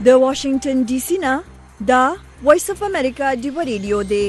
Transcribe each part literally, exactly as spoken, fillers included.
د واشنگټن ډي سي نه دا وایس اف امریکا دی ریډیو دی.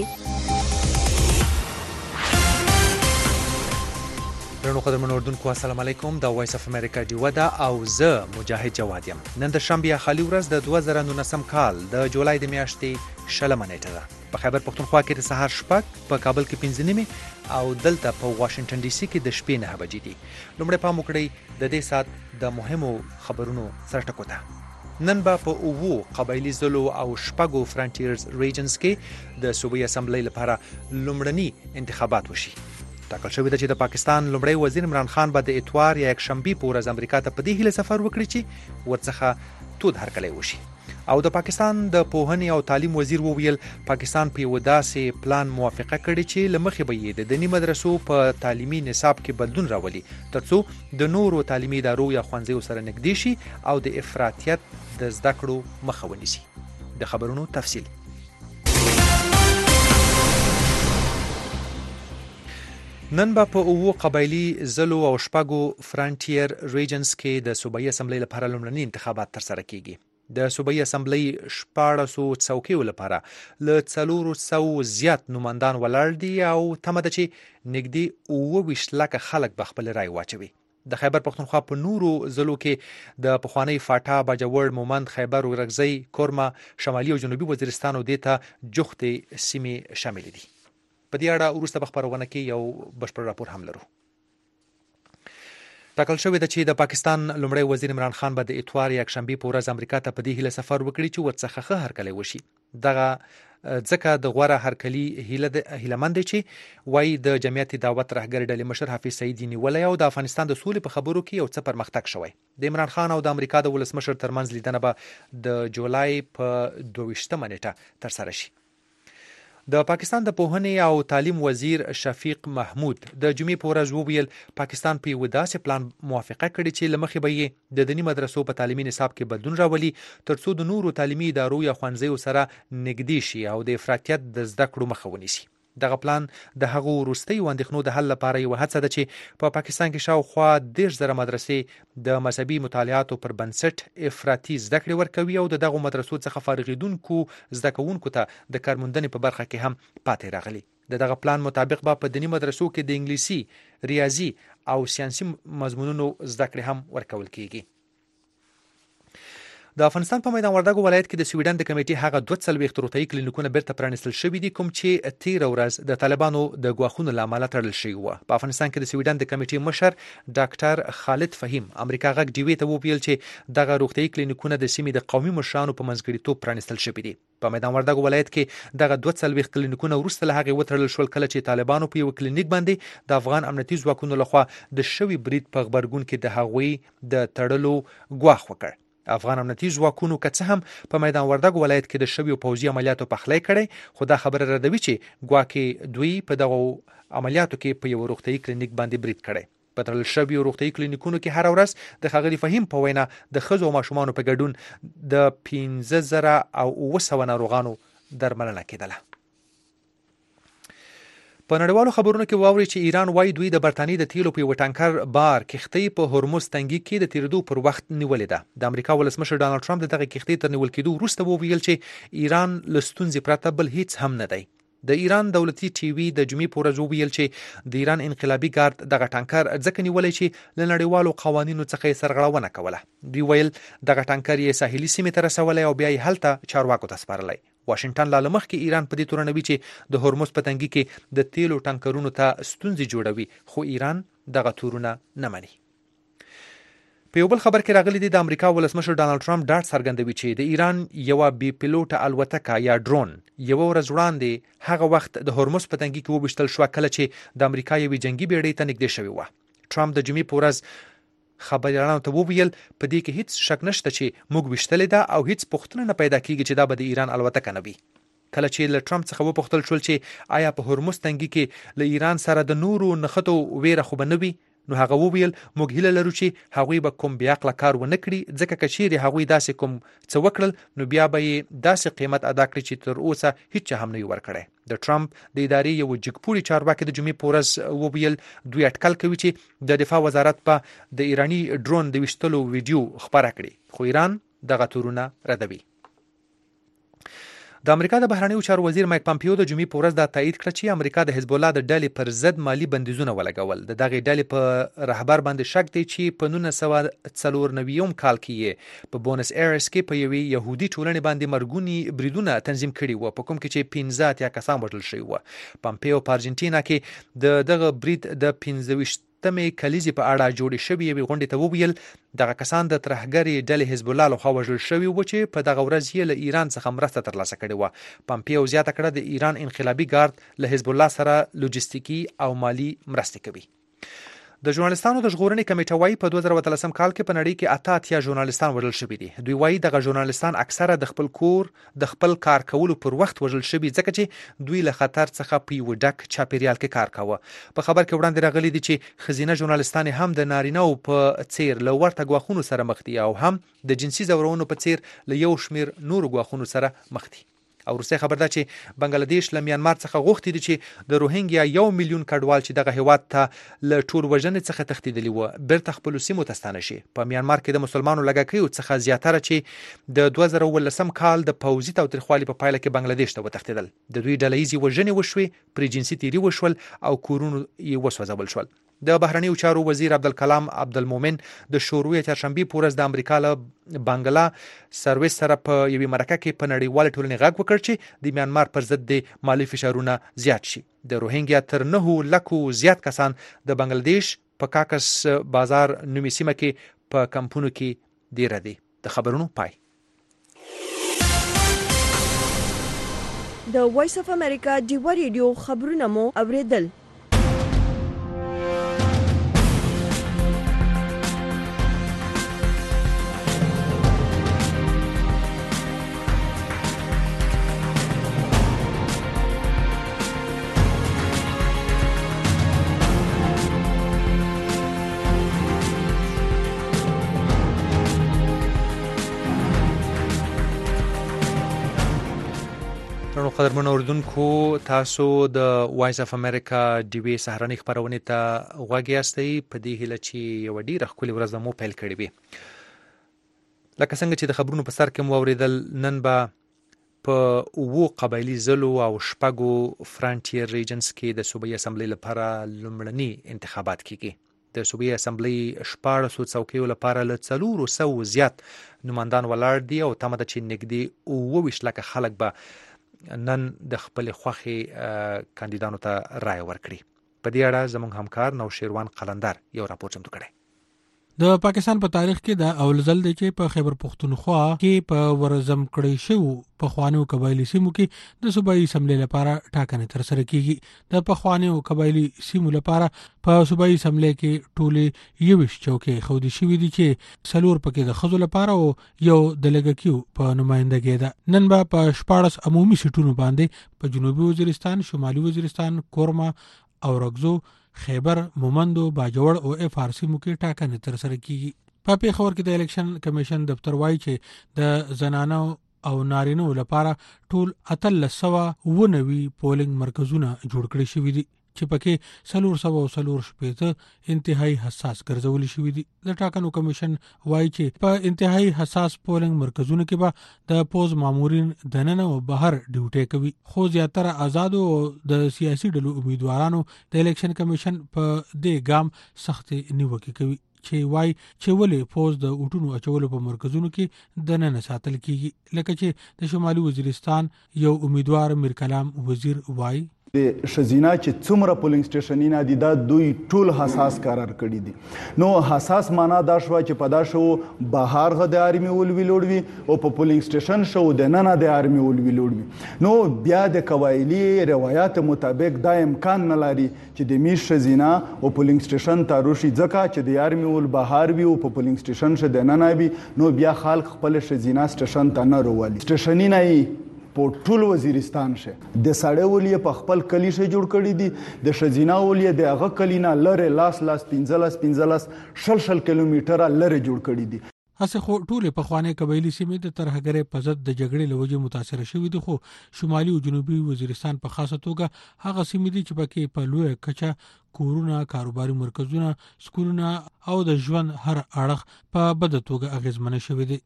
درنو قدرمنو اردوونکو السلام علیکم. دا وایس اف امریکا دی ودا او زه مجاهد جواد یم. نن د شنبه خالي ورځ د دوه زره نولسم کال د جولای د میاشتې شلمه نیټه ده. په خیبر پښتونخوا کې د سهار شپږ، په کابل کې پنځه نیمې او دلته په واشنگټن ډي سي کې د شپې نه بجې دي. لومړی پام وکړئ د دې سات د مهمو خبرونو سره ټکو ته. نن به په اوو قبایلي ضلعو او شپږو فرانټیرز ریجنز کې د صوبایي اسمبلی لپاره لومړني انتخابات وشي. ټاکل شوې ده چې د پاکستان لومړی وزیر عمران خان به د اتوار یا یکشنبې په ورځ امریکا ته په دې هیله سفر وکړي چې ورڅخه تود هرکلی وشي. او د پاکستان د پوهنې او تعلیم وزیر وویل پاکستان په یو داسې پلان موافقه کړې چې له مخې به یې د دیني مدرسو په تعلیمي نصاب کې بدلون راولي ترڅو د نورو تعلیمي ادارو یا ښوونځیو سره نږدې شي او د افراطیت د زده کړو مخه ونیسي. د خبرونو تفصیل. نن به په اوو قبایلي ضلعو او شپږو فرانټیر ریجنز کې د صوبایي اسمبلی لپاره لومړني انتخابات ترسره کیږي. د صوبایي اسمبلی شپاړسو څوکیو لپاره له څلورو سوو زیات نوماندان ولاړ دي او تمه ده چې نږدې اووه ویشت لکه خلک به خپل رای واچوي. د خیبر پښتونخوا په نورو ضلعو کې د پخواني فاټا، باجوړ، مومند، خیبر ورغزی، کورما، شمالي او جنوبي وزیرستان او دیتا جوختې سیمې شامل دي. په دې اړه وروسته په خبرونه کې یو بشپړ راپور هم لرو. ټاکل شوې ده چې د پاکستان لومړی وزیر عمران خان به د اتوار یا یکشنبې په ورځ امریکا ته په دې هیله سفر وکړي چې ورڅخه ښه هرکلی وشي. دغه ځکه د غوره هرکلي هیلهمند دی چې وایي د جمعیت دعوت رهبر ډلې مشر حافظ سعید نیولی او د افغانستان د سولې په خبرو کې یو څه پرمختګ شوی. د عمران خان او د امریکا د ولسمشر ترمنځ لیدنه به د جولای په دوه ویشتمه نیټه ترسره شي. د پاکستان د پوهنې او تعلیم وزیر شفیق محمود د جمعې په ورځ وویل پاکستان په یو داسې پلان موافقه کړې چې له مخې به یې د دیني مدرسو په تعلیمي نصاب کې بدلون راولي ترڅو د نورو تعلیمي ادارو یا ښوونځیو سره نږدې شي او د افراطیت د زده کړو مخه ونیسي. دغه پلان د هغو وروستیو اندېښنو د حل لپاره یوه هڅه ده چې په پاکستان کې شاوخوا دېرش زره مدرسې د مذهبي مطالعاتو پر بنسټ افراطي زده کړې ورکوي او د دغو مدرسو څخه فارغېدونکو زده کوونکو ته د کارموندنې په برخه کې هم پاتې راغلي. د دغه پلان مطابق به په دیني مدرسو کې د انګلیسي، ریاضي او ساینسي مضمونونو زده کړې هم ورکول کیږي. د افغانستان په میدان وردګو ولایت کې د سویډن د کمیټې هغه دوه څلوېښت روغتیایي کلینیکونه بیرته پرانیستل شوي دي کوم چې تېره ورځ د طالبانو د ګواښونو له امله تړل شوي وو. په افغانستان کې د سویډن د کمیټې مشر ډاکټر خالد فهیم امریکا غږ ډیوې ته وویل چې دغه روغتیایي کلینیکونه د سیمې د قومي مشرانو په منځګړیتوب پرانیستل شوي دي. په میدان وردګو ولایت کې دغه دوه څلوېښت کلینیکونه وروسته له هغې وتړل شول کله چې طالبانو په یو کلینیک باندې د افغان امنیتي ځواکونو لخوا د شوي برید په غبرګون کې د هغوی د تړلو ګواښ وکړ. افغان امنیتي ځواکونو که څه هم په میدان وردګو ولایت کې د شویو پوځي عملیاتو پخلی کړی خو دا خبره ردوي چې ګواکې دوی په دغو عملیاتو کې په یو روغتیایي کلینیک باندې برید کړی. په تړل شویو روغتیایي کلینیکونو کې هره ورځ د ښاغلي فهیم په وینا د ښځو او ماشومانو په ګډون د پنځه زره او اووه سوه ناروغانو درملنه کېدله. په نړیوالو خبرونو کې واوري چې ایران وايي دوی د برتانیې د تیلو په یو ټانکر بار کښتۍ په هرمز تنګي کې د تیرېدو پر وخت نیولې ده. د امریکا ولسمشر ډانلډ ټرمپ د دغه کښتۍ تر نیول کېدو وروسته وویل چې ایران له ستونزې پرته بل هیڅ هم نه دی. د ایران دولتي ټي وي د جمعې په ورځ وویل چې د ایران انقلابي ګارد دغه ټانکر ځکه نیولی چې له نړیوالو قوانینو څخه یې سرغړونه کوله. دوی ویل دغه ټانکر یې ساحلي سیمې ته رسولی او بیا یې هلته چارواکو ته سپارلی. واشنگټن لا له مخکې ایران په دې تورنوي چې د هرمز په تنګي کې د تیلو ټانکرونو ته ستونزې جوړوي خو ایران دغه تورونه نه مني. په یو بل خبر کې راغلی دی د امریکا ولسمشر ډانلډ ټرمپ ډاډ څرګندوي چې د ایران یوه بې پیلوټه الوتکه یا ډرون یوه ورځ وړاندې هغه وخت د هرمز په تنګي کې وویشتل شوه کله چې د امریکا یوې جنګي بیړۍ ته نږدې شوې وه. ټرمپ د جمعې په ورځ خبریالانو ته وویل په دې کې هیڅ شک نشته چې موږ ویشتلې ده او هیڅ پوښتنه نه پیدا کیږي چې دا به د ایران الوتکه نه وي. کله چې له ټرمپ څخه وپوښتل شول چې آیا په هرمز تنګي کې له ایران سره د نورو نښتو ویره خو به نه وي نو هغه وویل موږ هیله لرو چې هغوی به کوم بې عقله کار ونه کړي ځکه که چیرې هغوی داسې کوم څه وکړل نو بیا به یې داسې قیمت ادا کړي چې تر اوسه هیڅ چا هم نه وي ورکړی. د ټرمپ د ادارې یو جګپوړي چارواکي د جمعې په ورځ وویل دوی اټکل کوي چې د دفاع وزارت به د ایراني ډرون د ویشتلو ویډیو خپاره کړي خو ایران دغه تورونه ردوي. د امریکا د بهرنیو چارو وزیر مایک پامپیو د جمعې په ورځ دا تایید کړ چې امریکا د حزب الله د ډلې پر ضد مالی بندیزونه ولګول. د دغه ډلې په رهبر باندې شک دی چې په نولس سوه څلور نوي کال کې په بونس ایرس کې په یوې يهودي ټولنې باندې مرګونی بریدونه تنظیم کړي وو، په کوم کې چې پنځه اتیا کسان وژل شوي وو. پامپیو په ارجنټینا کې د دغه برید د پنځه ویشت تمې کلیزې په اړه جوړې شوې یوې غونډې ته وویل دغه کسان د ترهګرې ډلې حزب الله لخوا وژل شوي وو چې په دغه ورځ یې له ایران څخه مرسته ترلاسه کړې وه. پامپیو زیاته کړه د ایران انقلابي ګارد له حزب الله سره لوجستیکي او مالی مرستې کوي. د ژورنالستانو د ژغورنې کمیټه وايي په دوه زره اتلسم کال کې په نړۍ کې اته اتیا ژورنالستان وژل شوي دي. دوی وايي دغه ژورنالستان اکثره د خپل کور د خپل کار کولو پر وخت وژل شوي ځکه چې دوی له خطر څخه په یو ډک چاپیریال کې کار کاوه. په خبر کې وړاندې راغلي دي چې ښځینه ژورنالستان هم د نارینه‌و په څیر له ورته ګواښونو سره مخ دي او هم د جنسي ځورونو په څیر له یو شمیر نورو ګواښونو سره مخ دي. او روسي خبر ده چې بنگلاديش له میانمار څخه غوښتي دي چې د روهینګیا یو میلیون کډوال چې دغه هیواد ته له ټول وژنې څخه تښتیدلي وو بیرته خپل سیمو ته ستانه شي. په میانمار کې د مسلمانانو لږکیو څخه زیاتره چې د دوه زره اوولسم کال د پوځي تاوتریخوالي په پایله کې بنگلاديش ته وتښتیدل. د دوی ډلهیزې وژنې وشوې، پرې جنسي تیري وشول او کورونه یې وسوځول شول. د بهرنیو چارو وزیر عبدالکلام عبدالمومن د شوروي چهارشنبې په ورځ د امریکا له بنگلا سرویس سره په یوې مرکه کې په نړیواله ټولنې غږ وکړ چې د میانمار پر ضد د مالی فشارونه زیات شي. د روهینګیا تر نهو لکو زیات کسان د بنگلاديش په کاکس بازار نومي سیمه کې په کمپونو کې دیره دي. د خبرونو پای. د وایس اف امریکا ډیوا ریډیو خبرونه مو اوریدل. قدرمنو اوریدونکو، تاسو د وایس اف امریکا ډیوی سهارنۍ خبرونه ته غوږ یاستئ په دې هیله چې یو ډیره ښکلې ورځ مو پیل کړې وي. لکه څنګه چې د خبرونو په سر کې مو اوریدل، نن به په اوو قبایلي ضلعو او شپږو فرانټیر ریجنز کې د صوبایي اسمبلی لپاره لومړني انتخابات کیږي. د صوبایي اسمبلی شپاړسو څوکیو لپاره له څلورو سوو زیات نمایندان ولاړ دي او تمه ده چې نږدې اووه ویشت لکه خلک به نن د خپل خوښي کاندیدانو ته رائے ورکړي. په دې اړه زموږ همکار نوشیروان قلندر یو راپور چمتو کړی. د پاکستان په تاریخ کې د اول ځل دی چې په خیبر پختونخوا کې په ورزم کړی شو په خوانو قبایلی سیمو کې د صوبایي اسمبلی لپاره ټاکنې تر سره کیږي. د پخوانیو قبایلی سیمو لپاره په صوبایي اسمبلی کې ټولې یوش چوکۍ خودي شوې دي چې څلور پکې د خزو لپاره او یو د لږکیو په نمائندګۍ ده. نن به په شپاړس عمومي سیټونو باندې په جنوبي وزیرستان، شمالي وزیرستان، کورما او رګزو، خیبر، مومندو، باجوړ او اف آر سی مو کې ټاکنې تر سره کیږي. په پیښور کې د الیکشن کمیشن دفتر وایي چې د زنانو او نارینو لپاره ټول اتلس سوه اووه نوي پولینګ مرکزونه جوړ کړي شوي دي چې پکې څلور سوه او څلور شپېته انتهایی حساس ګرځولي شوي دي. د ټاکنو کمیشن وایي چې په انتهایی حساس پولینګ مرکزونو کې به د پوز مامورین دننه او بهر ډیوټي کوي، خو زیاتره آزادو او د سیاسي ډلو امیدوارانو د الیکشن کمیشن په دې ګام سخت نیوکه کوي چې وای چې ولې پوز د اوټونو اچولو په مرکزونو کې دننه ساتل کیږي. لکه چې د شمالي وزیرستان یو امیدوار میر کلام وزیر وای د شزینا چې څومره پولینګ سټیشنونه دي دا دوی ټول حساس قرار کړی دي. نو حساس معنا دا شو چې په دا شو بهر غ د آرمي ولوي لوړوي او په پولینګ سټیشن شو د نن د آرمي ولوي لوړوي. نو بیا د قبایلی روایت مطابق دا امکان نه لري چې د میش شزینا او پولینګ سټیشن ته روشي ځکه چې د آرمي ول بهر وي او په پولینګ سټیشن شه د نن وي. نو بیا خلک خپل شزینا سټیشن ته نه روالي. سټیشنونه یې په ټول وزیرستان شه د سړی ولې په خپل کلی شه جوړ کړی دي، د شزینا ولې د هغه کلینا لره لاس لاس پنځلس پنځلس شل شل کیلومتره لره جوړ کړی دي. هڅه خو ټول په خوانه قبایلی سیمې د ترهګرۍ په ضد د جګړې لوجه متاثر شوې دي، خو شمالي او جنوبي وزیرستان په خاصه توګه هغه سیمې دي چې پکې په لوی کچه کورونه، کاروباري مرکزونه، سکولونه او د ژوند هر اړخ په بده توګه اغیزمن شوي دي.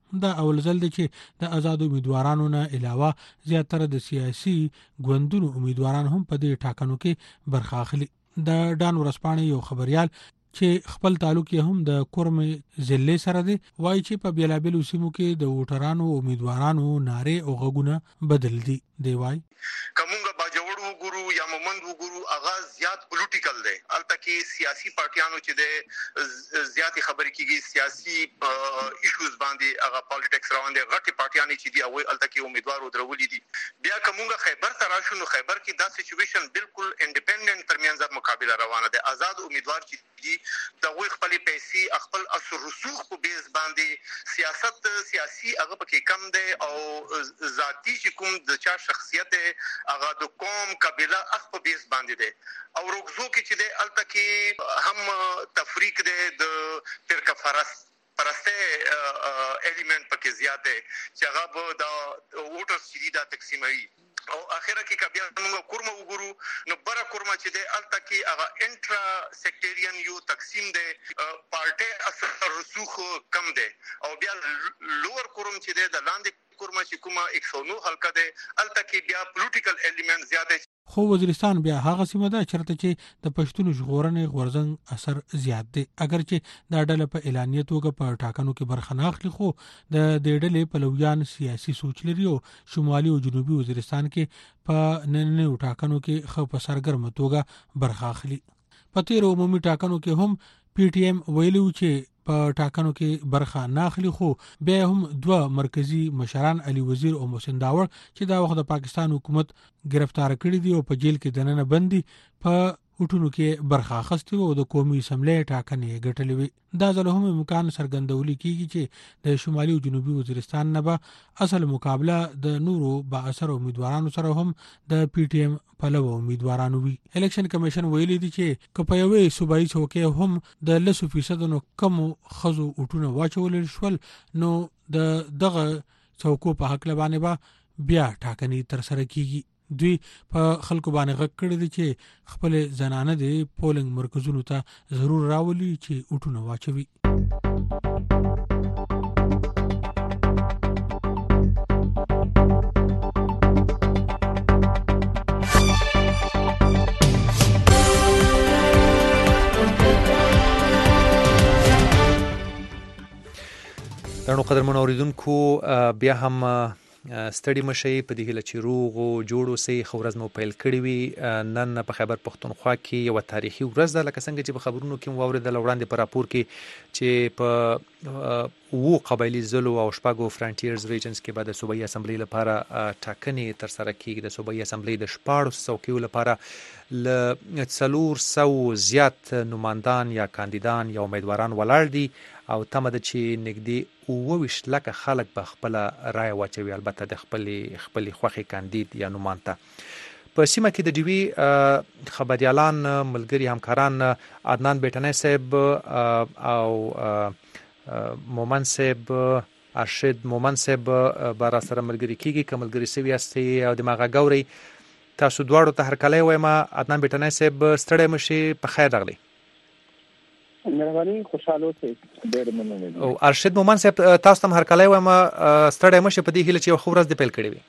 دا اول ځل دی چې د آزاد امیدوارانو نه علاوه زیاتره د سیاسي ګوندونو امیدواران هم په دې ټاکنو کې برخه اخلي. د ډان ورځپاڼې یو خبريال چې خپل تعلق یې هم د کورم ضلع سره دی وایي چې په بیلابیلو سیمو کې د ووټرانو امیدوارانو نارې او غږونه بدل دي. دی وایي کومه باجوړ وګورو یا مومند وګورو هغه زیات پولیټیکل دی. البته کې سیاسي پارټیانو چې د زیاتې خبرې کیږي سیاسي ایشوز باندې هغه پالیټکس روان دي. غټي پارټیانې چې دی او البته کې امیدوار ودرولې دي. بیا کومه خیبر تراشو نو خیبر کې دا سچويشن بالکل انډیپندنت ترمنځ مقابله روانه ده. آزاد امیدوار چې دي د وی خپل پیسې خپل اثر رسوخ په بیس باندې سیاست سیاسي هغه پکې کم دی او ذاتی چې کوم د چا شخصیت هغه د قوم قبيله اخ په بیس باندې دی. او روغزو کې چې دی الته کې هم تفریق دی د فرقه فرست پرسته الیمنٹ پکې زیات دی چې هغه به د ووټرز چې دا تقسیموي. او اخره کې کبیا موږ کورمه وګورو نو بره کورمه چې دی الته کې هغه انټرا سیکټریان یو تقسیم دی پارټي اثر رسوخ کم دی. او بیا لوور کورم چې دی د لاندې کورمه چې کومه یک سو نو حلقه دی الته کې بیا پولیټیکل الیمنٹ زیات دی. خو وزیرستان بیا هغه سیمه ده چرته چې د پښتون ژغورنې غورځنګ اثر زیات دی. اگر چې دا ډله په اعلانیه توګه په ټاکنو کې برخه نه اخلي خو د دې ډلې پلویان سیاسي سوچ لري او شمالي او جنوبي وزیرستان کې په نننیو ټاکنو کې خو په سرګرمه توګه برخه اخلي. په تیر عمومي ټاکنو کې هم پی ټی ایم ویلو چې په ټاکنو کې برخه نه اخلي خو بیا هم دوه مرکزی مشران علي وزیر او محسن داور چې دا وخت د پاکستان حکومت گرفتار کړی دی او په جیل کې دننه بندي په وټونو کې برخه اخیستې او د قومي اسمبلی ټاکنې ګټلې وي. دا ځل هم امکان څرګندولي کیږي چې د شمالي او جنوبي وزیرستان نه به اصل مقابله د نورو با اثر امیدوارانو سره هم د پی ټی ایم پلو امیدوارانو وي. الیکشن کمیشن ویلي دی چې کپیوي صوبایي چوکۍ هم د لسو فیصدونو کم خزو وټونه واچول شول نو د دغه څوکو په حق لبانې به بیا ټاکنې تر سره کیږي. دوی په خلکو باندې غږ کړی دی چې خپل زنانه د پولینګ مرکزونو ته ضرور راولي چې وټونه واچوي. درنو قدرمنو اوریدونکو بیا هم ستړي مشي په دې هله چې روغ او جوړ اوسئ. خو ورځ مو پیل کړې وي نن په خیبر پښتونخوا کې یو تاریخي ورځ ده لکه څنګه چې په خبرونو کې مو واوریدل وړاندې په راپور کې چې په وو قبایلي ضلعو او شپږو فرانټیرز ریجنز کې به د صوبایي اسمبلی لپاره ټاکنې ترسره کیږي. د صوبایي اسمبلی د شپاړسو څوکیو لپاره له څلور سوو زیات نمایندان یا کاندیدان یا امیدواران ولاړ دي او تمه ده چې نږدې اووه ویشت لکه خلک به خپله رایه واچوي البته د خپلې خپلې خوښې کاندید یا نومان ته. په سیمه کې د ډیوي خبریالان ملګري همکاران عدنان بیټنی صاحب او مومن صاحب ارشد مومن صاحب به را سره ملګري کیږي که ملګري سوي یاستئ او د ماغه ګورئ. تاسو دواړو ته هرکلی وایم. عدنان بیټنی صاحب ستړی مشي په خیر راغلی. مهرباني خوشاله اوسئ. ډېر مننه. او ارشد مومن صاحب تاسو ته هرکلی وایم. ستړی مشي په دې هیله چې یو ښه ورځ دې پیل کړې وي.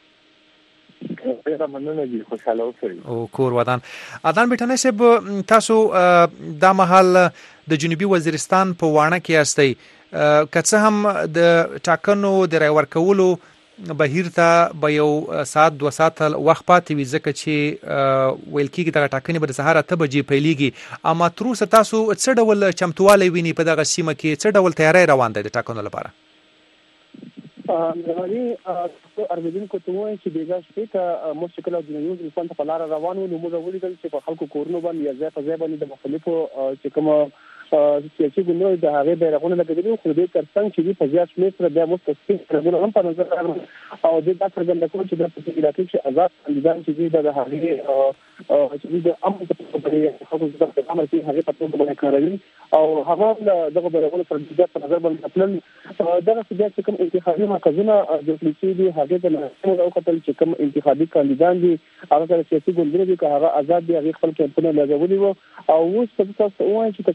ډېره مننه دي خوشاله اوسئ. او کور ودان. عدنان بیټنی صاحب تاسو دا مهال د جنوبي وزیرستان په واڼه کې یاستئ. که څه هم د ټاکنو د رای ورکولو بهیر ته به یو ساعت دوه ساعته وخت پاتې وي ځکه چې ویل کېږي دغه ټاکنې به د سهار اته بجې پیلیږي. اما تر اوسه تاسو څه ډول چمتوالی وینئ په دغه سیمه کې؟ څه ډول تیاری روان دی د ټاکنو لپاره؟ مهرباني اورېدونکو ته وایم چې بېګا شپې ته موږ چې کله جنوبي وزیرستان ته په لاره روان وو نو موږ ولیدل چې په خلکو کورونو باندې یا ځای په ځای باندې د مختلفو چې کومه سیاسي ګوندونو د هغې بیرغونه لګېدلي خو د دې تر څنګ چې دوی په زیات شمېر سره بیا موږ ته سپین بیرغونه هم په نظر راغلل او دوی دا څرګنده کړل چې دا په دې علاقې کې آزاد کاندیدان چې دوی د هغې چې دوی د امن په توګه باندې خلکو د امر کې هغې په توګه باندې کاروي او هغه دغه بیرغونه سره د په نظر باندې خپل دغه بیا چې کوم انتخابي مرکزونه جوړ کړي دي هغې ته موږ وکتل چې کوم انتخابي کاندیدان دي هغه سره سیاسي ګوندونه دي که هغه آزاد دي هغې خپل کمپونه لګولي وو او اوس په تاسو وایي چې تقریبا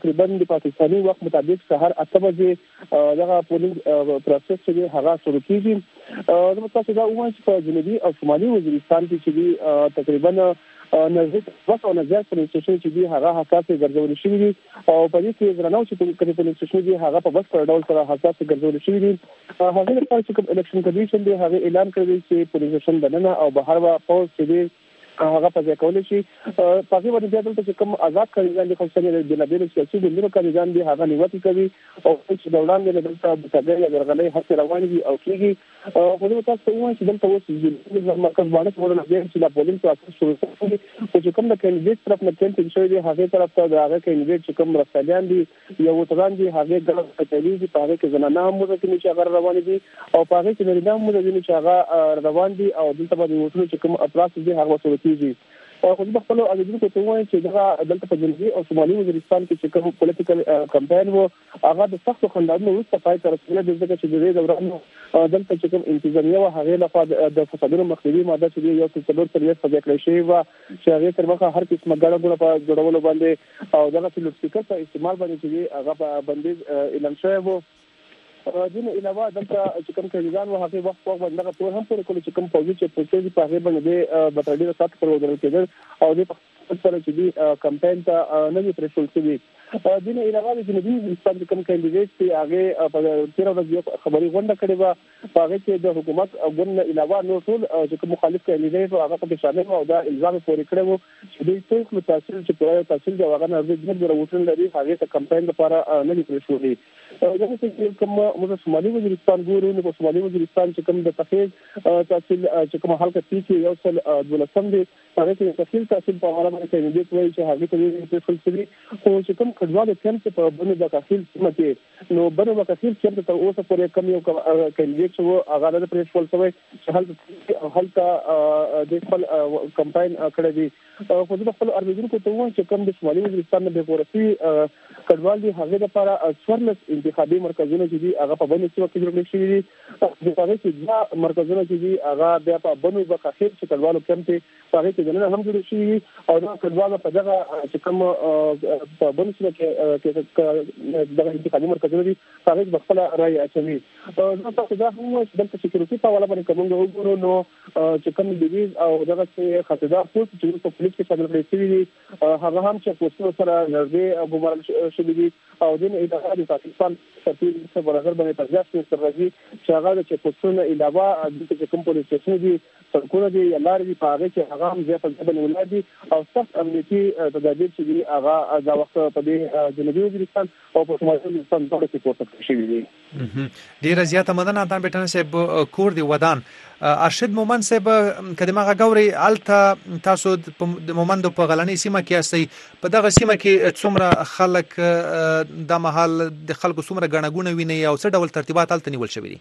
چې پاکستاني وخت مطابق سهار اته بجې دغه پولینګ پروسس چې هغه شروع کیږي. نو تاسو دا وایي چې په جنوبي او شمالي وزیرستان کې چې تقریبا نزدیک دوه سوه نه زیات پولینګ سټیشن چې دي هغه حساسې ګرځول شوي دي او په دې کې درنو چې کوم پولینګ سټیشن دي هغه په بشپړ ډول سره حساسې ګرځول شوي دي. هغه لپاره چې کوم الیکشن کمیشن دی هغه اعلان کړی چې پولینګ سټیشن دننه او بهر به پوز چې دی هغه په ځای کولای شي. پاکي باندې بیا دلته چې کوم آزاد کاندیدان دي خو څنګه د بلابل سیاسي ګوندونو کاندیدان دي هغه نیوکه کوي او چې دوران دې دلته متابعه درغلي هڅه روانې دي او کېږي. خو نو تاسو وایي چې دلته اوس د مرکز باندې څومره نه چې لا پولینګ پروسس شروع شوی او چې کوم د کاندیدټ طرف نه کېنټ شوی دی هغه طرف ته د هغه کاندیدټ چې کوم رساليان دي یو وتران دي هغه ګل تلویزي په هغه کې زنانه هم موږ کې چې هغه روان دي او په هغه کې نارینه هم موږ چې هغه روان دي او دلته باندې وټو چې کوم اپراس دي هغه وسو کېږي. او خو په خپل اړیکو ته وایي چې دا دلته په جنوبي او شمالي وزیرستان کې چې کوم پولیټیکل کمپاین وو هغه د سختو خندانو وروسته پای ته رسېدلی د ځکه چې د دې دوران دلته چې کوم انتظامیه او هغه لخوا د فسادونو مخنیوي ماده چې یو څه څلور سرویس په ځای کړی شوی و چې هغه تر مخه هر قسمه ګډه ګوډه په جوړولو باندې او دغه چې لوډسپیکر په استعمال باندې چې هغه په بندیز اعلان شوی و. دین علاوه دلته چې کوم کاندیدان و هغه وخت په باندې تور هم پر کول چې کوم فوجي چې پروسې په هغه باندې بټاډي سات پر ودرل کېدل او د سره چې دی کمپاین ته نه وی پرېښول شوی. دین علاوه د جنوبي وزیرستان کوم کاندیدټ چې هغه په تیر ورځ خبري غونډه کړې و په هغه کې د حکومت غون علاوه نو ټول چې کوم مخالف کاندیدټ هغه په شامل او دا الزام پورې کړی و چې دوی ټول متاثر چې په تحصیل د هغه نه د د وټن لري هغه ته کمپاین لپاره نه وی پرېښول. دا چې کوم موږ شمالي وزیرستان ګورو نو په شمالي وزیرستان چې کوم د تحصیل تحصیل چې کوم حلقه کې یو څل دولسم دی هغه کې تحصیل تحصیل په اړه باندې کاندیدټ وایي چې هغه ته پرېښول شوی خو چې کوم کډوال کم چې په بنو د تحصیل سیمه کې نو بنو د تحصیل چې ته اوسه پورې کم یو کاندیدټ شو هغه د پرېښول شوی چې هلته هلته د خپل کمپاین کړی دی. خو د خپل اړیکو ته وایي چې کوم د شمالي وزیرستان د بیورسي کډوال دی هغه لپاره څوارلس انتخابي مرکزونه چې دي هغه په بنو سیمه کې جوړ شوي دي. د هغه چې دا مرکزونه چې دي هغه بیا په بنو د تحصیل چې کډوالو کم ته هغه کې دنه هم جوړ شوي او دا کډوال په دغه چې کوم په بنو سیمه کې دغه انتخابي مرکزونه دي هغه په خپل رائے اچوي. نو تاسو دا هم چې د سکیورټي په اړه باندې کوم وګورو نو چې کوم دیویز او دغه څه خطردار پوسټ چې په پولیس کې شامل کړي شوی دي هغه هم چې پوسټ سره نږدې ګمارل شوی دي او د اداره د پاکستان سفیر څخه برابر باندې ترجاح سره راځي چې هغه د پوسټونو علاوه د کوم پولیس سټیشن دي سرکونه دي یا لارې دي په هغه کې هغه هم زیات ځبن ولادي او سخت امنیتي تدابیر چې دي هغه دا وخت په دې جنوبي وزیرستان او په شمالي وزیرستان ډول کې پورته شوی دي. ډیره زیاته مننه تاسو بیٹن صاحب کور دی ودان ارشد مومن صاحب کدمه غوري الته تاسو د مومند په غلنۍ سیمه کې استي په دغه سیمه کې څومره خلک د محل د خلکو څومره غنغونه ویني او څه ډول ترتیبات الته نیول شوی دي؟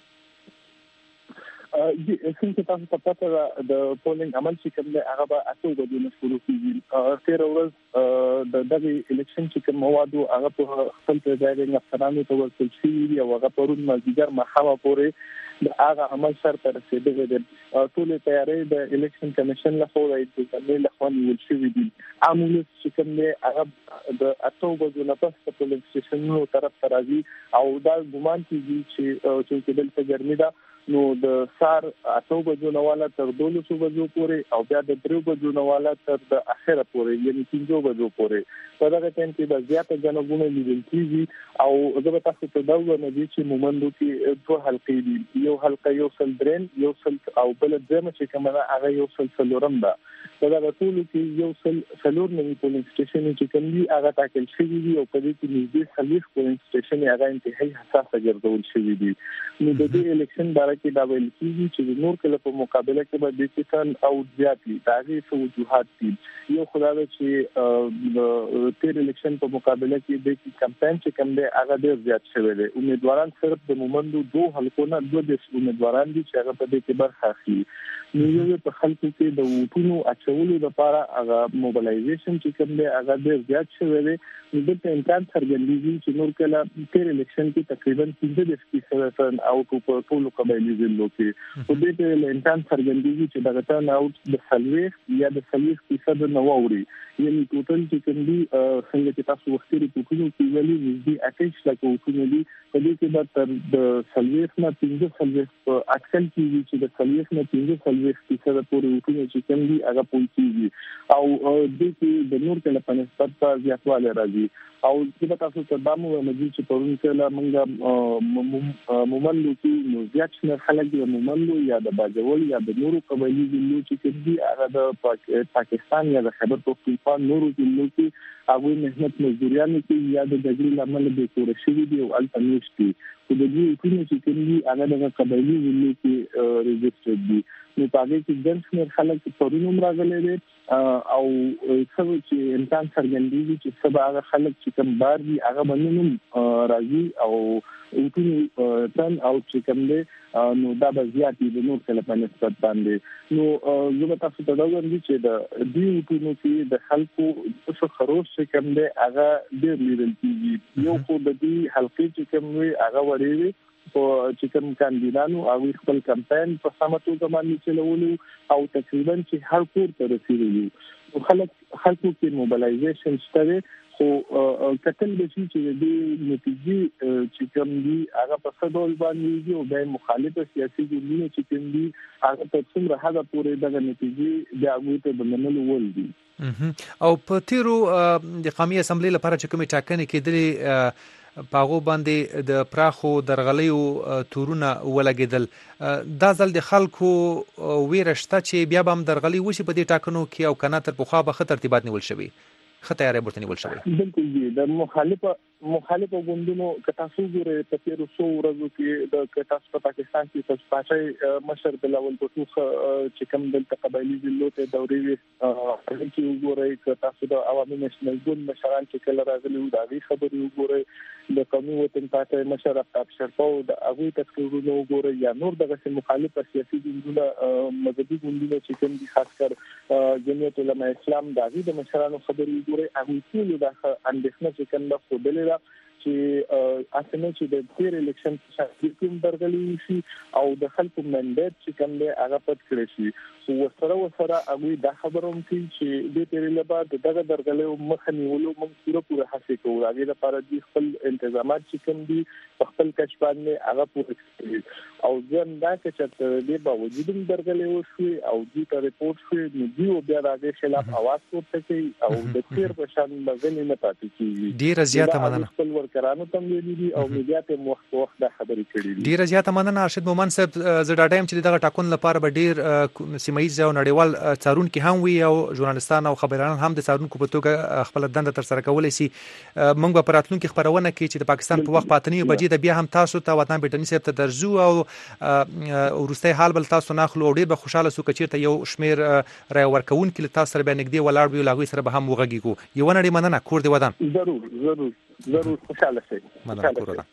د څنګه تاسو په پاتره د پولینګ عمل چې کوم دی هغه به اته ورځې نه شروع کیږي. تیر ورځ د دغه الیکشن چې کوم مواد هغه په خپل ځای نه افسرانو ته ورسول شي او هغه پرون مازیګر محاوه پورې د هغه عمل سره تر رسیدلې ده. ټول تیاری د الیکشن کمیشن له خوا د ځمې له خوا نیول شوی دي. عمومي چې کوم دی هغه د اته ورځې نه پس په پولینګ سټیشنونو طرف ته راځي او دا ګمان کیږي چې چې دلته ګرمي ده نو د سار اته بجو نواله تر دولسو بجو پورې او بیا د درو بجو نواله تر د اخره پورې یعنی پنځو بجو پورې په دغه ټیم کې د زیاته جنګونه لیدل کیږي او زه به تاسو ته دا وایم چې مومندو کې دوه حلقې دي. یو حلقه یو سل درین یو سل او بل دمه چې کومه هغه یو سل څلورم ده. په دغه ټول کې یو سل څلور نوي پولینګ سټیشن چې کوم دي هغه ټاکل شوی دي او په دې کې نږدې څلور پولینګ سټیشن هغه انتهایی حساسه ګرځول شوی دي. نو د دې الیکشن باره کې دا ویل کیږي چې نور کله په مقابله کې به د کسان او زیاتی داغي څه وجوهات دي. یو خدای چې تیر الیکشن په مقابله کې د کمپاین چې کوم دی هغه ډیر زیات شوی دی. امیدواران صرف د مومندو دوه حلقو نه دوه د امیدواران دي چې هغه په دې کې برخه اخلي. نو یو په خلکو کې د وټونو اچولو لپاره هغه موبلایزیشن چې کوم دی هغه ډیر زیات شوی دی. نو د امکان څرګندېږي چې نور کله تیر الیکشن کې تقریبا پنځه فیصد او په ټولو قبایلي قبایلی ضلعو کې په دې کې امکان څرګندېږي چې دغه ټرن اوټ د سلويخ یا د سلويخ فیصد نه ووري یعنی ټوټل چې کوم دي څنګه چې تاسو وختي ریپورټونو کې ویلي دي اټیچ لکه وټونه دي په دې کې به تر د سلويخ نه پنځه سلويخ په اټکل کېږي چې د سلويخ نه پنځه سلويخ فیصد پورې وټونه چې کوم دي هغه پوهیږي او د دې د نور کله په نسبت په زیاتوالی راځي او چې تاسو ته د مو مجلس چې پرون کله موږ مومنلو کې نو زیات شمېر خلک د مومنلو یا د باجوړ یا د نورو قبایلی ضلعو چې کوم دي هغه د پاکستان یا د خیبر پختونخوا نورو ضلعو کې هغه مهنت مزدوریانو کې یا د دګړي لامل به کور شي دي او التنوش دي په دې کې چې کوم دي هغه د قبایلی ضلعو کې ريجستره دي نو پاګه چې ګڼ شمېر خلک پرون هم راغلي دي او څه چې امکان څرګندېږي چې سبا هغه خلک چې کوم بار دي هغه باندې راځي او وټونی تن او چې کوم دي نو دا به زیات دي د نور کله په نسبت باندې نو زه تاسو ته دا وایم چې د دې وټونو کې د خلکو څه خروج چې کوم دي هغه ډېر لیدل کیږي یو خو د دې حلقې چې کوم وي هغه وړي او چې کوم کاندیدانو او خپل کمپاین په سمتو باندې چلولو او تقریبا چې هر کور ته رسیدلی نو خلک خلکو کې موبلایزیشن شته خو کتل به شي چې د نتیجې چې کوم دي هغه په څه ډول باندې او د مخالفه سیاسي ګوندونو چې کوم دي هغه په څومره حد پورې د نتیجې د هغه ته د منلو ول دي او په تیرو د قومي اسمبلی لپاره چې کومې ټاکنې کېدلې پاغو باندې د پراخو درغلیو تورونه ولګیدل دا ځل د خلکو ویرشته چې بیا به هم درغلي وشي په دې ټاکنو کې او کنه تر پخوا به ښه ترتیبات نیول شوي ښه تیاری ورته نیول شوی بالکل دي د مخالفه مخالفه ګوندونو کتا څو ګره په تیرو څو ورځو کې د کتا په پاکستان کې تاسو پاتې مشر بلاول بوټوخ چې کوم د قبایلی ضلعو ته دوري کې وګورئ کتا څو د عوامي نېشنل ګوند مشران چې کله راغلي وو دا غي خبري وګورئ د قومي وطن پاتې مشر افتاب شرفاو د هغه تذکرونه وګورئ یا نور دغه مخالفه سیاسي ګوندونه مذهبي ګوندونه چې کوم دي خاص کر جمعیت علماء اسلام د هغه د مشرانو خبري وګورئ هغه ټول د اندېښنه چې کوم د خوبلې چې اسنه چې د تیر الیکشن په کوم درغلي شي او د خلکو منډیټ چې کوم دی هغه پټ کړی شي خو وسره وسره هغه د خبروم چې د تیر له بعد دغه درغلي مخ نیولو موږ پوره پوره هڅه کوو هغه لپاره د خپل تنظیمات چې کوم دي په خپل کچ باندې هغه پوره کړی او ځم دا چې د باوجود درغلي وشي او د ریپورت شوی نو دی بیا د خلاف आवाज پورته کوي او د تیر په شان باندې نه پاتې کیږي ډیره زیاته مننه کرانو تم ویلي او میډیا ته وخت وخت د خبرې کړې دي ډیره زیاته مننه ارشد مومن صاحب زه دا ټایم چې دغه ټاکون لپاره به ډیر سیمایي او نړیوال څارونکو هم وي او ژورنالستان او خبريالان هم د څارونکو په توګه خپل دنده تر سره کولای شي موږ به پراتلونکو خبرونه کوي چې د پاکستان په وخت پاتنی بجې د بیا هم تاسو ته وطن بریټنی صاحب ته درځو او ورسته حال بل تاسو ناخلو ډیر به خوشاله سو کچیر ته یو شمیر رای ورکون کې تاسو سره به نګدي ولاړ وي لاغوي سره به هم وغږیږو یو نړۍ مننه کور دی ودان ضرور ضرور ضرور خوشاله شئ مننه کور ودان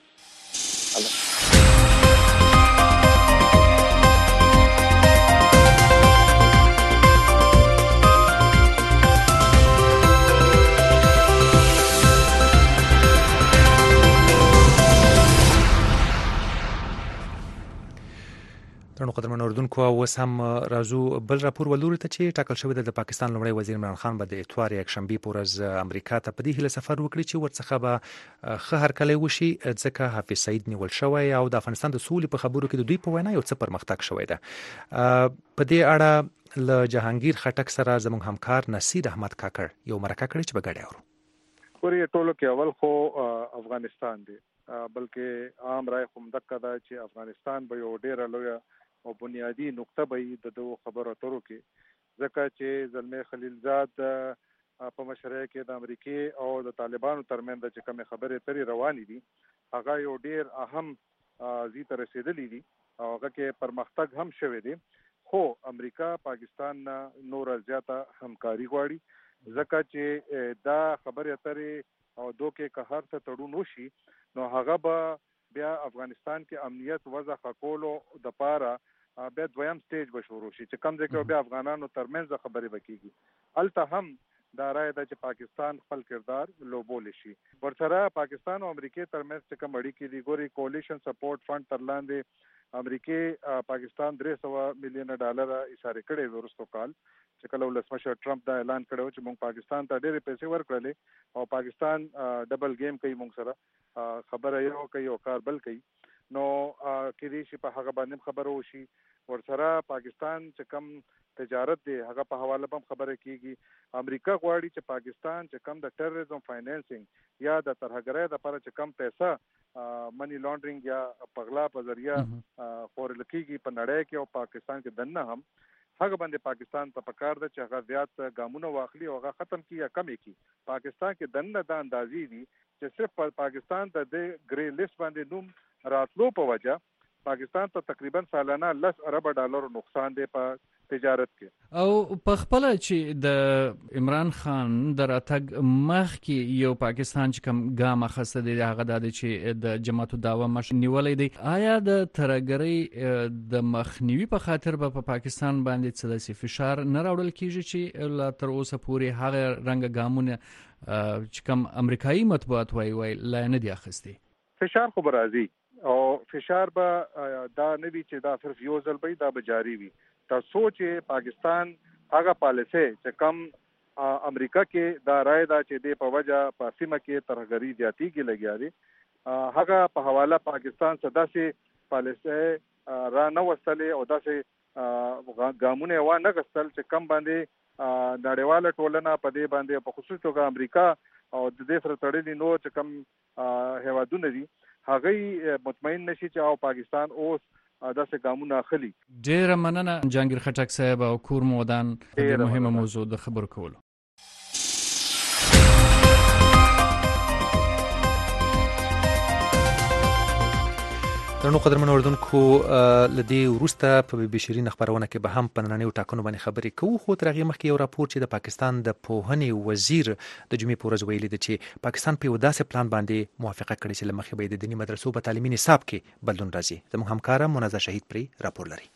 ترنو قدرمن اردوونکو اوس هم راځو بل راپور ولوري ته چې ټاکل شوی د پاکستان لومړی وزیر عمران خان به د اتوار یک شنبه پورز امریکا ته په دې هله سفر وکړي چې ورڅخه به خه هر کله وشي ځکه حافظ سعید نیول شوی او د افغانستان د سولې په خبرو کې د دوی په وینا یو څه پرمختګ شوی ده په دې اړه ل جهانگیر خټک سره زموږ همکار نصیر احمد کاکړ یو مرکه کړی چې به ګډه اورو پورې ټولو کې اول خو افغانستان دی بلکې عام رائے هم دغه دا چې افغانستان به یو ډیر لوی او بنیادی نقطه به د دوه خبرو اترو کې ځکه چې زلمه خلیلزاد په مشرۍ کې د امریکای او د طالبانو ترمنځ چې کوم خبرې ترې روانې دي هغه یو ډیر اهم زی تر رسیدلې دي او هغه کې پرمختګ هم شوه دي خو امریکا پاکستان نور زیاته همکاري غواړي ځکه چې دا خبرې اترې او دوه کې هر څه تړون وشي نو هغه به بیا افغانستان کې امنیت وضع خکولو د پاره بیا دویم سټیج به شروع شي چې کوم ځکه بیا افغانانو ترمنځ خبرې وکړي الته هم دا راي ده چې پاکستان خپل کردار لوبول شي ورسره پاکستان او امریکای ترمنځ کوم اړیکې دي ګوري کولیشن سپورټ فند تر لاندې امریکای پاکستان درې سوه میلیونه ډالر ایساره کړي ورستو کال چې کله ولسمشر ټرمپ دا اعلان کړو چې موږ پاکستان ته ډېرې پیسې ورکړلې او پاکستان ډبل گیم کوي موږ سره خبره یو کوي او کار بل کوي نو کې دې شي په هغه باندې خبرو شي ورسره پاکستان چې کم تجارت دی هغه په حواله هم خبره کیږي امریکا غواړي چې پاکستان چې کم د ټیرریزم فاینانسینګ یا د ترهګرۍ لپاره چې کم پیسې منی لانډرینګ یا پغلا په ذریعہ خورل کیږي په نړۍ کې او پاکستان کې دنه هم هغه باندې پاکستان ته پکار ده چې هغه زیات ګامونه واخلي او هغه ختم کړي یا کم کړي پاکستان کې دنه د اندازې دي چې صرف پاکستان ته د ګری لیست باندې نوم راتلو په وجه پاکستان ته تقریبا سالانه لس ارب ډالر نقصان دی په تجارت کې او په خپل چې د عمران خان د راتګ مخ کې یو پاکستان چې کوم ګام اخسته دی هغه د چې د جماعت الدعوه مش نیولې دی آیا د ترګری د مخنیوي په خاطر به په پاکستان باندې څه داسې فشار نه راوړل کیږي چې لا تر اوسه پورې هغه رنګ ګامونه چې کوم امریکایي مطبوعات وایي وایي لا نه دی اخستي فشار خو راځي او فشار به دا نه وي چې دا صرف یو ځل به دا به جاری وي تر سوچ پاکستان هغه پالیسي چې کم امریکا کې دا رائے دا چې د په وجه په سیمه کې ترهګری زیاتی کې لګیا دي هغه په حواله پاکستان صدا سي پالیسي را نه وستلې او داسې ګامونه و نه غستل چې کم باندې نړیواله ټولنه په دې باندې په خصوص توګه امریکا او د دې سره تړلې نو چې کم هیوادونه دي هغه مطمئن نشي چې او پاکستان اوس داسې ګامونه اخلي. ډېره مننه جهانگیر خټک صاحب او کور مودان د مهمه موضوع د خبرو کولو. درنو قدرمنو اردوونکو لدی وروسته په بي بي شيرین خبرونه کې به هم په نننیو ټاکنو باندې خبرې کوو خو تر هغې مخکې یو راپور چې د پاکستان د پوهنې وزیر د جمعې په ورځ ویلي ده چې پاکستان په یو داسې پلان باندې موافقه کړې چې له مخې به د دیني مدرسو په تعلیمي نصاب کې بدلون راځي. زموږ همکاره منازه شهید پرې راپور لري.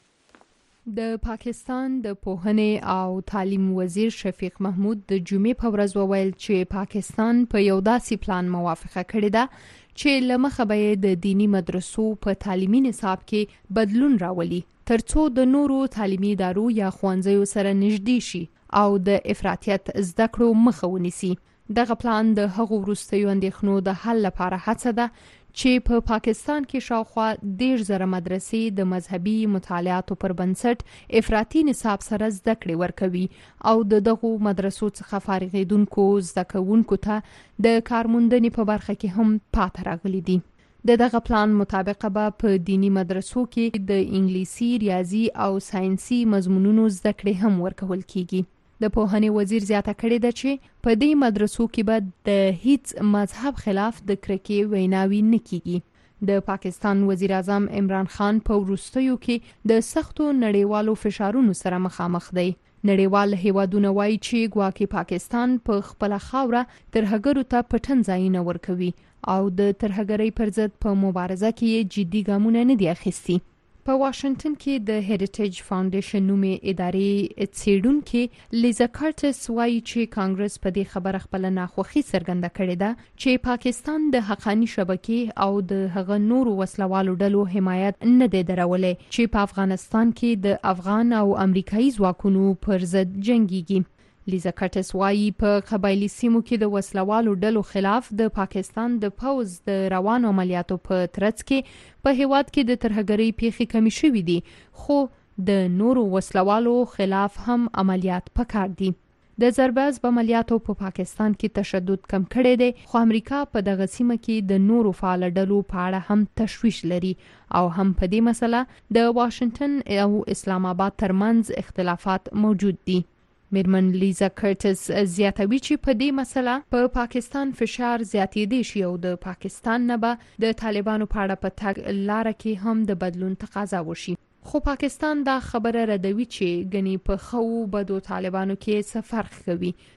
د پاکستان د پوهنې او تعلیم وزیر شفیق محمود د جمعې په ورځ وویل چې پاکستان په یو داسې پلان موافقه کړې ده چې لمخه به د دینی مدرسو په تعلیمي نصاب کې بدلون راولي ترڅو د نورو تعلیمي ادارو یا ښوونځیو سره نږدې شي او د افراطیت زده کړو مخه ونیسي. دغه پلان د هغو وروستیو اندېښنو د حل لپاره هڅه ده چې په پا پاکستان کې شاوخوا دېرش زره مدرسې د مذهبي مطالعاتو پر بنسټ افراطي نصاب سره زده کړې ورکوي او د دغو مدرسو څخه فارغېدونکو زده کوونکو ته د کارموندنې په برخه کې هم پاتې راغلي دي. د دغه پلان مطابق به په دینی مدرسو کې د انګلیسي، ریاضي او ساينسي مضمونونو زده کړې هم ورکول کیږي. د پوهنې وزیر زیاته کړې ده چې په دې مدرسو کې به د هیڅ مذهب خلاف د کرکې ویناوي نه کیږي. د پاکستان وزیر اعظم عمران خان په وروستیو کې د سختو نړیوالو فشارونو سره مخامخ دی. نړیوال هیوادونه وایي چې ګواکې پاکستان په خپل خاوره ترهګرو ته پټن ځای نه ورکوي او د ترهګرۍ پر ضد په مبارزه کې جدي ګامونه نه دي اخیستي. په واشنگټن کې د هریټیج فاونډیشن نومې ادارې څېړونکې لیزا کارټس وایي چې کانګرس په دې خبره خپل ناخوښي څرګنده کړې ده چې پاکستان د حقاني شبکې او د هغه نورو وسلوالو ډلو حمایت نه دی درولی چې په افغانستان کې د افغان او امریکایي ځواکونو پر ضد جنګیږي. لیزا کارټس وایي په قبایلي سیمو کې د وسلوالو ډلو خلاف د پاکستان د پوز د روانو عملیاتو په ترڅ کې په هیواد کې د ترهګرۍ پیښې کمی شوې دي خو د نورو وسلوالو خلاف هم عملیات پکار دي. د ضرباز عملیاتو په پاکستان کې تشدد کم کړی دی خو امریکا په دغه سیمه کې د نورو فعال ډلو په اړه هم تشویش لري او هم په دې مسله د واشنگټن او اسلام آباد ترمنځ اختلافات موجود دي. میرمن لیزا کارټس زیاتوي چې په دې مسله په پا پاکستان فشار زیاتېدی شي او د پاکستان نه به د طالبانو په اړه په تګ لاره کې هم د بدلون تقاضا وشي. خو پاکستان دا خبره ردوي چې ګنې په خو بدو طالبانو کې څه فرق کوي.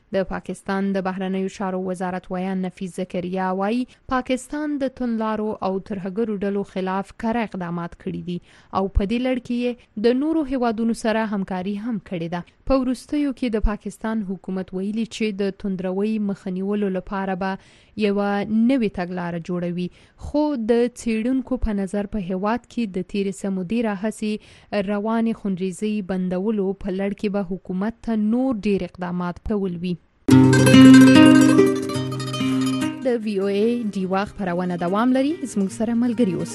د پاکستان د بهرنیو چارو وزارت ویان نفیس زکریا وايي پاکستان د توندلارو او ترهګرو ډلو خلاف کار اقدامات کړي دي او په دې لړ کې د نورو هیوادونو سره همکاري هم کړې ده. په وروستیو کې د پاکستان حکومت ویلي چې د توندروي مخنیولو لپاره به یو نوې تګلارې جوړوي، خو د څېړونکو په نظر په هیواد کې د تیر سمودي راهسي رواني خونریزي بندولو په لړ کې به حکومت ته نور ډیر اقدامات کول وي. د وی او ای ډیوا خبرونه دوام لري، زموږ سره ملګري اوسئ.